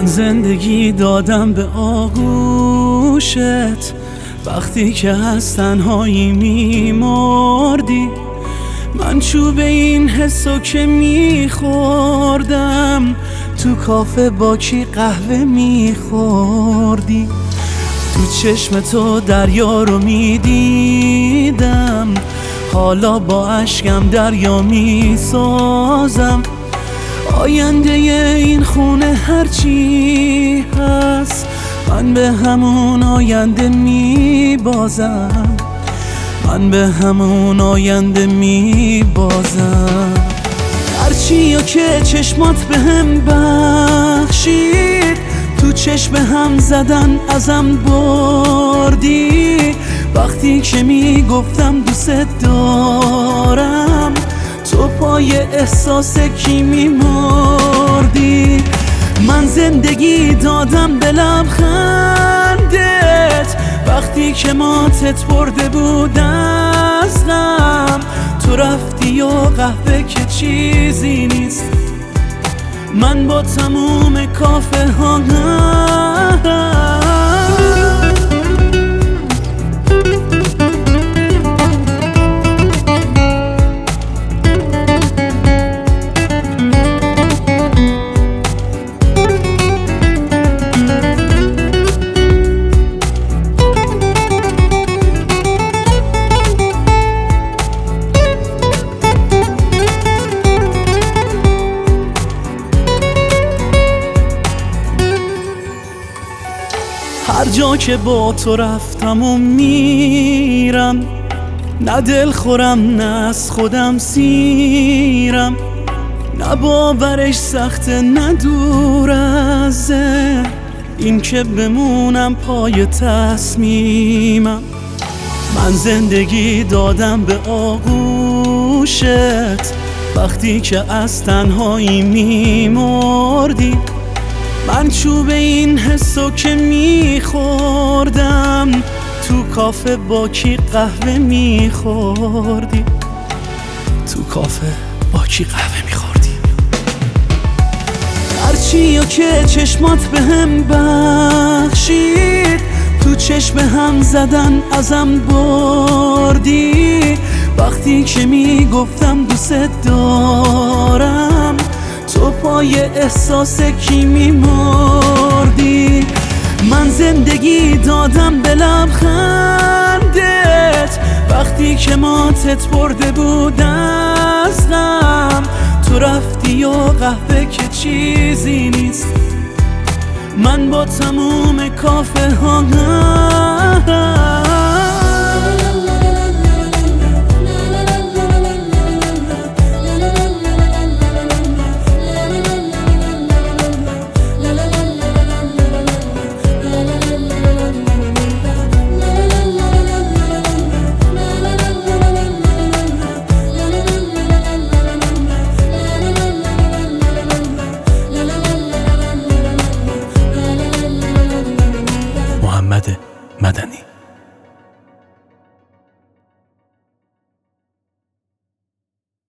من زندگی دادم به آغوشت، وقتی که از تنهایی میمردی. من چوب این حسو که میخوردم، تو کافه با کی قهوه میخوردی. تو چشم تو دریا رو میدیدم، حالا با اشکم دریا میسازم. آینده این خونه هرچی هست، من به همون آینده میبازم. من به همون آینده میبازم. هرچی که چشمات به هم بخشید، تو چشم هم زدن ازم بردی. وقتی که میگفتم دوست دارم، تو پای احساس کی میمردی. من زندگی دادم به لبخندت، وقتی که ماتت برده بود از غم. تو رفتی و قهوه که چیزی نیست، من با تموم کافه ها هر جا که با تو رفتم و میرم، نه دل خورم نه از خودم سیرم. نه باورش سخته نه دور از ذهن، این که بمونم پای تصمیمم. من زندگی دادم به آغوشت، وقتی که از تنهایی میمردی. من چوب این حسو که میخوردم، تو کافه با کی قهوه میخوردی. تو کافه با کی قهوه میخوردی. هرچی که چشمات به هم بخشید، تو چشم هم زدن ازم بردی. وقتی که میگفتم دوست دارم، تو پای احساس کی میمردی. من زندگی دادم به لبخندت، وقتی که ماتت برده بود از غم. تو رفتی و قهوه که چیزی نیست، من با تموم کافه ها